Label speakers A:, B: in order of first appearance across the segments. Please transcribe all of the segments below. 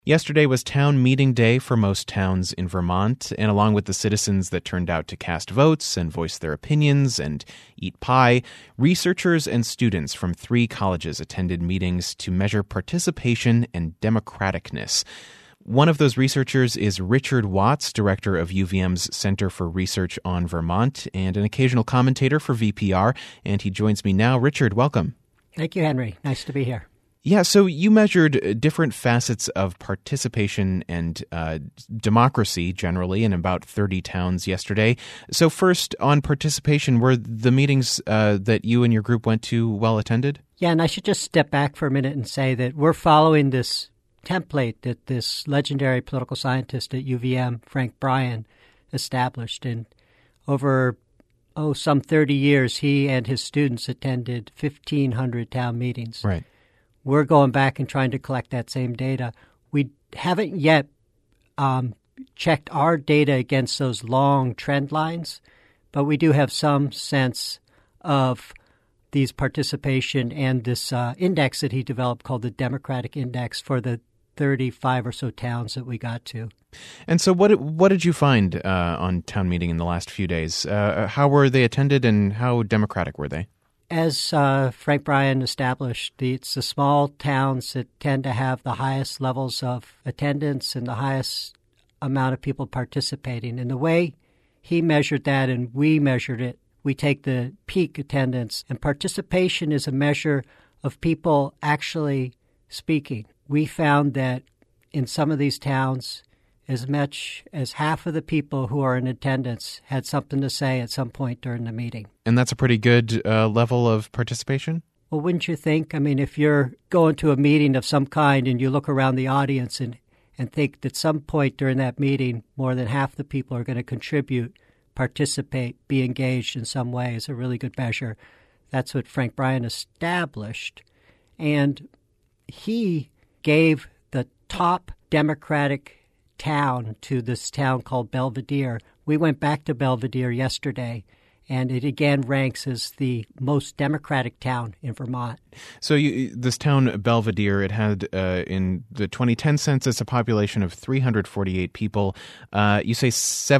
A: Yesterday was town meeting day for most towns in Vermont, and along with the citizens that turned out to cast votes and voice their opinions and eat pie, researchers and students from 3 colleges attended meetings to measure participation and democraticness. One of those researchers is Richard Watts, director of UVM's Center for Research on Vermont and an occasional commentator for VPR, and he joins me now. Richard, welcome.
B: Thank you, Henry. Nice to be here.
A: Yeah, so you measured different facets of participation and democracy generally in about 30 towns yesterday. So first, on participation, were the meetings that you and your group went to well attended?
B: Yeah, and I should just step back for a minute and say that we're following this template that this legendary political scientist at UVM, Frank Bryan, established. And over some 30 years, he and his students attended 1,500 town meetings.
A: Right.
B: We're going back and trying to collect that same data. We haven't yet checked our data against those long trend lines, but we do have some sense of these participation and this index that he developed called the Democratic Index for the 35 or so towns that we got to.
A: And so what did you find on town meeting in the last few days? How were they attended and how democratic were they?
B: As Frank Bryan established, it's the small towns that tend to have the highest levels of attendance and the highest amount of people participating. And the way he measured that and we measured it, we take the peak attendance, and participation is a measure of people actually speaking. We found that in some of these towns, as much as half of the people who are in attendance had something to say at some point during the meeting.
A: And that's a pretty good level of participation?
B: Well, wouldn't you think? I mean, if you're going to a meeting of some kind and you look around the audience and think that some point during that meeting, more than half the people are going to contribute, participate, be engaged in some way is a really good measure. That's what Frank Bryan established. And he gave the top Democratic town to this town called Belvidere. We went back to Belvidere yesterday, and it again ranks as the most democratic town in Vermont.
A: So this town, Belvidere, it had in the 2010 census a population of 348 people. You say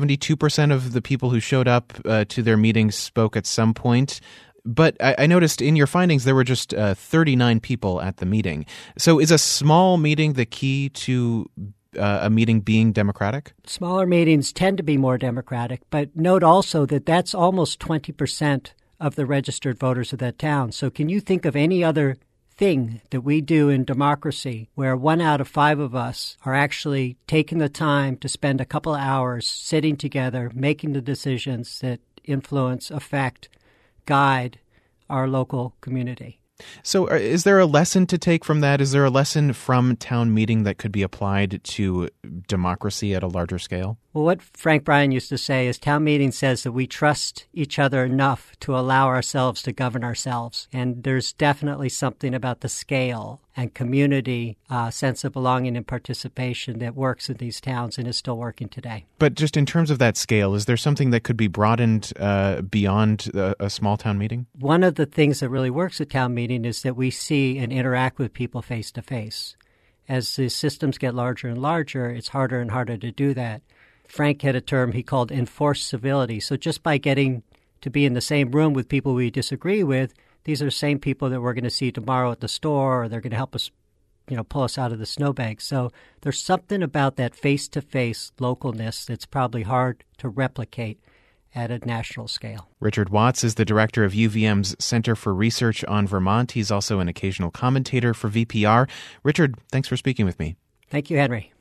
A: 72% of the people who showed up to their meetings spoke at some point. But I noticed in your findings there were just 39 people at the meeting. So is a small meeting the key to a meeting being democratic?
B: Smaller meetings tend to be more democratic, but note also that that's almost 20% of the registered voters of that town. So can you think of any other thing that we do in democracy where 1 out of 5 of us are actually taking the time to spend a couple of hours sitting together, making the decisions that influence, affect, guide our local community?
A: So is there a lesson to take from that? Is there a lesson from town meeting that could be applied to democracy at a larger scale?
B: Well, what Frank Bryan used to say is town meeting says that we trust each other enough to allow ourselves to govern ourselves. And there's definitely something about the scale and community sense of belonging and participation that works in these towns and is still working today.
A: But just in terms of that scale, is there something that could be broadened beyond a small town meeting?
B: One of the things that really works at town meeting is that we see and interact with people face to face. As the systems get larger and larger, it's harder and harder to do that. Frank had a term he called enforced civility. So just by getting to be in the same room with people we disagree with, these are the same people that we're going to see tomorrow at the store, or they're going to help us, pull us out of the snowbank. So there's something about that face-to-face localness that's probably hard to replicate at a national scale.
A: Richard Watts is the director of UVM's Center for Research on Vermont. He's also an occasional commentator for VPR. Richard, thanks for speaking with me.
B: Thank you, Henry.